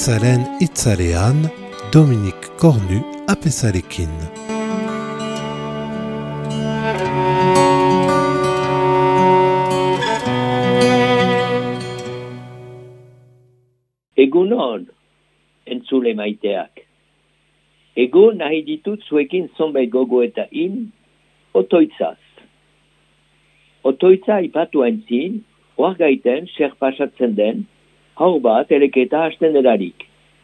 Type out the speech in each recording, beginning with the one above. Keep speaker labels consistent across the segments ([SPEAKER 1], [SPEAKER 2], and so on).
[SPEAKER 1] Apezaren itzarean, Dominik Kornu Apezarekin.
[SPEAKER 2] Egunon, entzule maiteak. Egun nahi ditut zuekin zonbait gogoetain, otoitzaz. Otoitza ipatu entzin, oar gaiten zer pasatzen den, hau bat eleketa hasten delarik.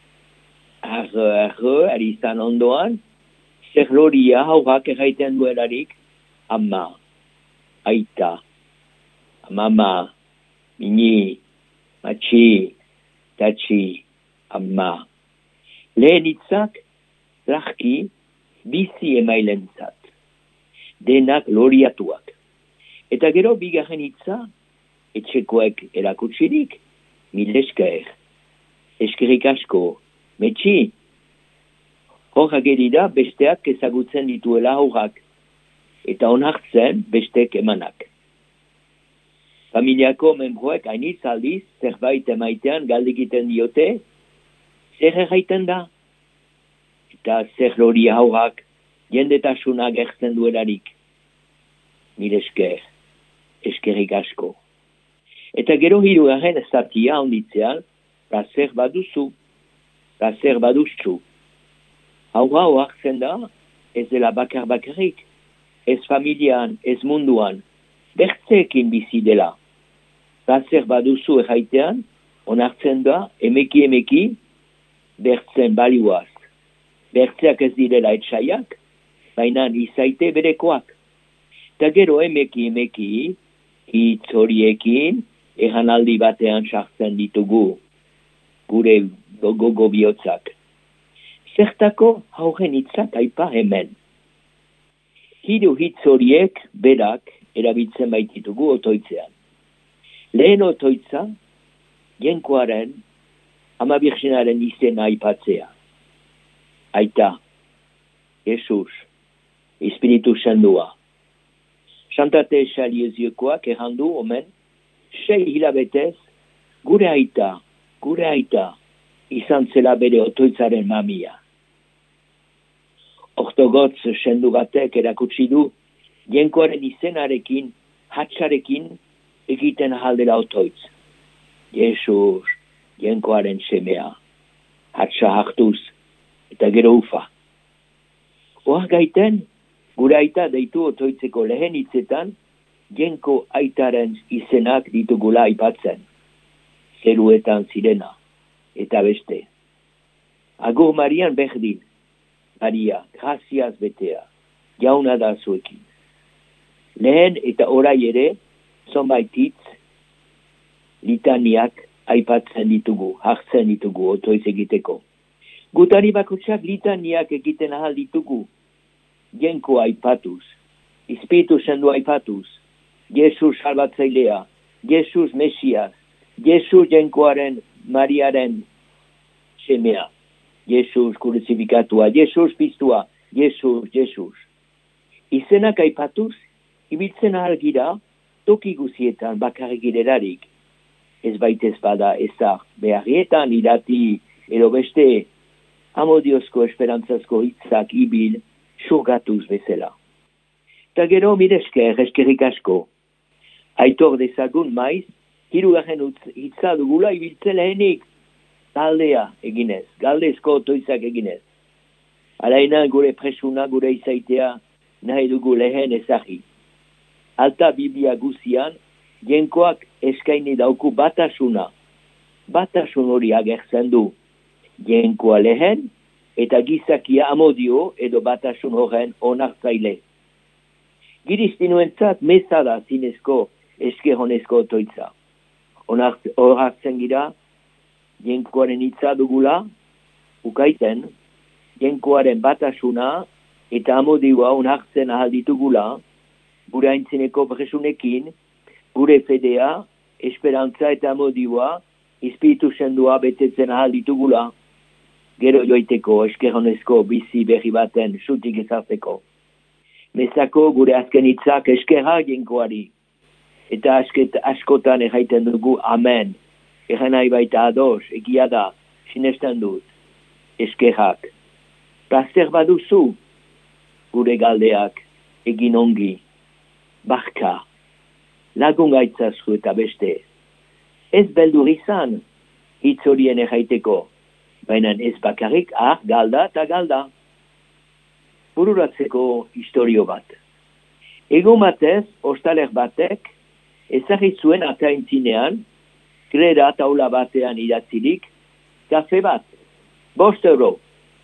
[SPEAKER 2] Ari izan ondoan, zer loria haurak erraiten duelarik, ama, aita, mama, mini, matxi, tatxi, ama. Lehen hitzak, lahki, bizi emailentzat. Denak loriatuak. Eta gero bigarren hitza, etxekoek erakutsirik, mil esker. Eskerik asko, metxi. Hor agerida besteak ezagutzen dituela haurak. Eta onartzen bestek emanak. Familiako membroek hainitz aldiz zerbait emaitean galdekiten diote, zer erraiten da? Eta zer loria haurak jendetasuna gertzen duelarik. Mil esker, eskerik asko. Eta gero hirugarren zatia onditzean, plazer baduzu, plazer baduztu. Haura oartzen da, ez dela bakarrik, ez familian, ez munduan, bertzeekin bizi dela. Plazer baduzu erraitean, onartzen da, emeki, bertzen balioaz. Bertzeak ez direla etxaiak, baina izaite berekoak. Eta gero emeki, hitz horiekin, erranaldi batean sartzen ditugu, gure gogo bihotzak. Zertako hauren hitzak aipa hemen. Hiru hitz horiek berak erabiltzen baititugu otoitzean. Lehen otoitza, jenkoaren, ama birxenaren izena aipatzea. Aita, Jesus, Espiritu Sandua. Santate Xalieziokoak errandu omen, 6 hilabetez, gure aita, izan zela bere otoitzaren mamia. Ortogotz sendu batek erakutsi du, jenkoaren izenarekin, hatxarekin, egiten ahaldela otoitz. Jesus, jenkoaren semea, hatxa hartuz, eta gero ufa. Oar gaiten, gure aita deitu otoitzeko lehen hitzetan, jenko aitaren izenak ditugula aipatzen. Zeruetan zirena, eta beste. Agur Marian berdin, Maria, graziaz betea, jauna da zuekin. Lehen eta orai ere, zonbait hitz, litaniak aipatzen ditugu, hartzen ditugu otoitz egiteko. Gutari bakotxak litaniak egiten ahal ditugu, jenko aipatuz, Espiritu Sandu aipatuz, Jesus salbatzailea, Jesus Mesias, Jesus jenkoaren Mariaren semea, Jesus kruzifikatua, Jesus piztua, Jesus. Izenak aipatuz, ibiltzen ahal gira, toki guzietan bakarrik girelarik. Ez baitez bada ezak beharrietan irati, edo beste amodiozko esperantzazko hitzak ibil, surgatuz bezala. Eta gero miresker, eskerik asko. Aitor dezagun maiz, hirugarren hitza dugula ibiltzen lehenik. Galdea eginez, galdezko otoitzak eginez. Alaina gure presuna, gure izaitea, nahi dugu lehen ezagi. Alta Biblia guzian, jenkoak eskaini dauku batasuna. Batasun hori agertzen du. Jenkoa lehen, eta gizakia amodio edo batasun horren onartzaile. Giristinuentzat mezada zinezko eskerronezko otoitza. Onartzen gira, jenkoaren hitza dugula, ukaiten, jenkoaren batasuna eta amodioa onartzen ahal ditugula, gure aintzineko presunekin, gure fedea, esperantza eta amodioa, Espiritu Sandua betetzen ahal ditugula, gero joiteko eskerronezko bizi berri baten sutik ezartzeko. Mezako gure azken hitzak eskerra jenkoari. Eta askotan erraiten dugu amen. Egan nahi baita ados, egia da, sinestan dut, eskerrak. Plazer baduzu, gure galdeak, egin ongi, barka, lagun gaitzazu eta beste. Ez beldur izan, hitz horien erraiteko, baina ez bakarrik, galda eta galda. Bururatzeko historio bat. Egun batez, ostaler batek, ezagitzuen ataintzinean, grera taula batean idatzirik, kafe bat, 5 euro.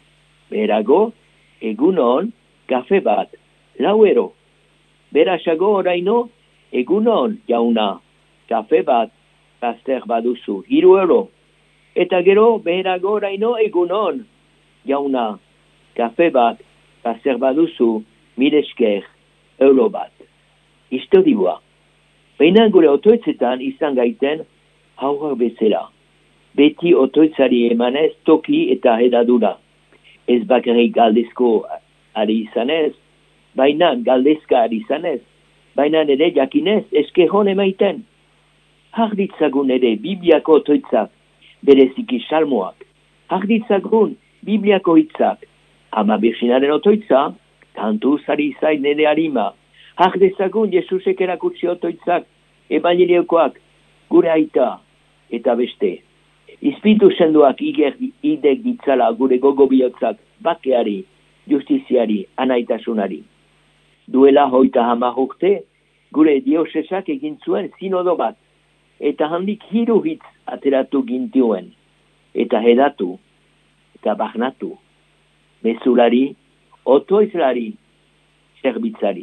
[SPEAKER 2] Berago, egunon, kafe bat, 4 euro. Berasago oraino, egunon, jauna, kafe bat, plazer baduzu, 3 euro. Eta gero, berago oraino, egunon, jauna, kafe bat, plazer baduzu, 1000 esker, euro bat. Historioa. Baina gure otoitzetan izan gaiten haurrak bezala. Beti otoitzari emanez toki eta hedadura. Ez bakarrik galdezko ari izanez, baina galdezka ari izanez, baina ere jakinez eskerron emaiten. Harditzagun ere Bibliako otoitzak, bereziki salmoak. Harditzagun Bibliako hitzak, Ama Birxinaren otoitza, kantu zari zain nire harima. Dezagun Jesusek erakutsi otoitzak, evangeliokoak, gure aita, eta beste. Izpitu sendoak idek ditzala gure gogo bihotzak, bakeari, justiziari, anaitasunari. Duela 30 urte, gure diosesak egin zuen sinodo bat, eta handik 3 hitz ateratu gintuen, eta hedatu, eta bagnatu. Mezulari, otoizlari, zerbitzari.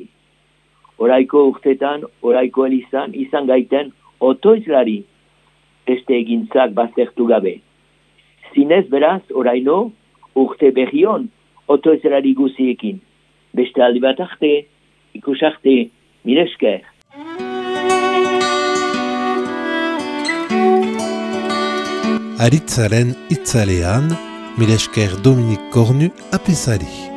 [SPEAKER 2] Oraiko urtetan, oraiko elizan, izan gaiten otoizlari, beste egintzak baztertu gabe. Zinez beraz, oraino, urte berrion, otoizlari guziekin. Beste aldi bat arte, ikus arte, mil esker.
[SPEAKER 1] Aritzaren itzalean, mil esker Dominik Kornu apesari.